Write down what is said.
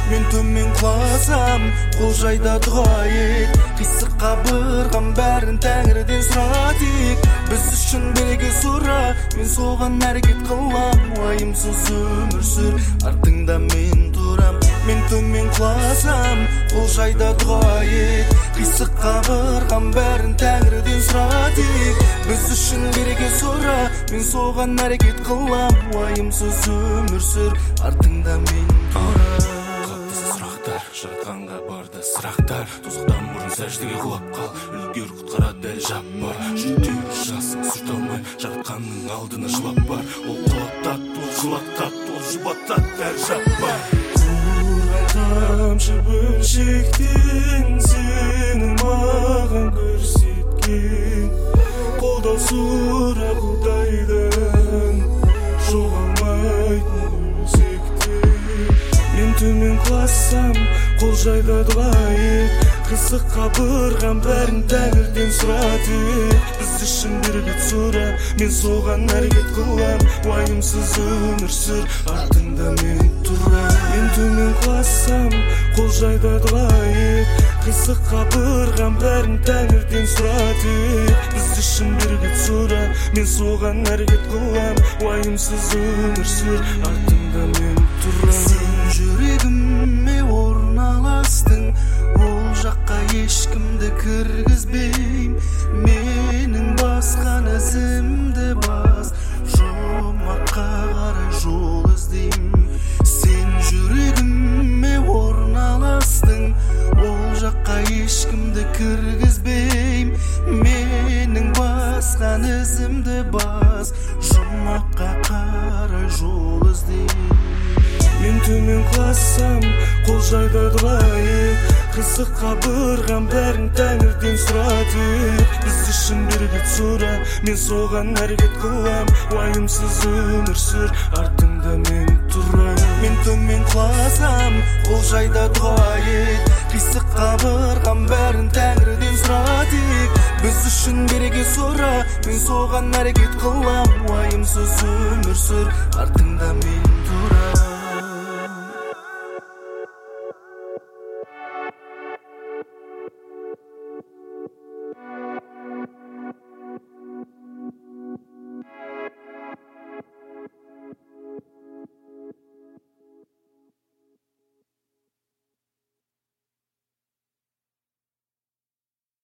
Мен төмен құласам, қол жайда дұға ет. Қисық қабырғам бәрін тәңірден сұра тек. Біз үшін береке сұра, мен соған әрекет қылам. Уайымсыз өмір сүр, артыңда мен тұрам. Мен төмен құласам, қол жайда дұға ет. Қисық қабырғам бәрін тәңірден сұра тек. Біз үшін береке сұра, мен соған әрекет қылам. Уайымсыз өмір сүр, артыңда мен тұрам. Жаратқанға барды сұрақтар, тозақтан бұрын сәждеге құлап қал, үлгер құтқарады дәл жаппар. Жүртеу жасың сүрт алмай, жаратқанның алдына жылап бар. Ол құлаттат, ол жылаттат, ол жұбаттат, дәл жаппар. Құрған тамшы бөлшектен сені маған көрсеткен, қолдау сұра Құдайдан жоғалмайтын Мен төмен құласам, қол жайда дұға ет. Қисық қабырғам бәрін тәңірден сұра тек. Біз үшін берекет сұра, мен соған әрекет қылам. Уайымсыз өмір сүр, артыңда мен тұрам. Мен төмен құласам, қол жайда дұға ет. Қисық қабырғам бәрін тәңірден сұра тек. Біз үшін берекет сұра, мен соған әрекет қылам. Уайымсыз өмір сүр, артыңда мен тұрам. Жүрегіме орналастың, ол жаққа ешкімді кіргізбейм. Менің басқан ізімді бас, жұмаққа қарай жол іздейм. Сен жүрегіме орналастың, ол жаққа ешкімді кіргізбейм. Менің басқан ізімді бас, жұмаққа қарай жол іздейм. Мен төмен құласам, қол жайда дұға ет. Қисық қабырғам бәрін тәңірден сұра тек. Біз үшін берекет сұра, мен соған әрекет қылам. Уайымсыз өмір сүр, артыңда мен тұрам. Мен төмен құласам, қол жайда дұға ет. Қисық қабырғам бәрін тәңірден сұра тек. Біз үшін береке сұра, мен соған әрекет қылам. Уайымсыз өмір сүр, артыңда мен тұрам.